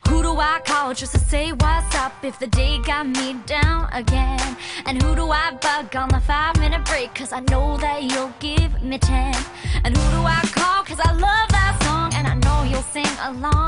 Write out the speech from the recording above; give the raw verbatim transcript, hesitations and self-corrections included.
Who do I call just to say what's up if the day got me down again? And who do I bug on the five minute break, cause I know that you'll give me ten? And who do I call cause I love that song and I know you'll sing along?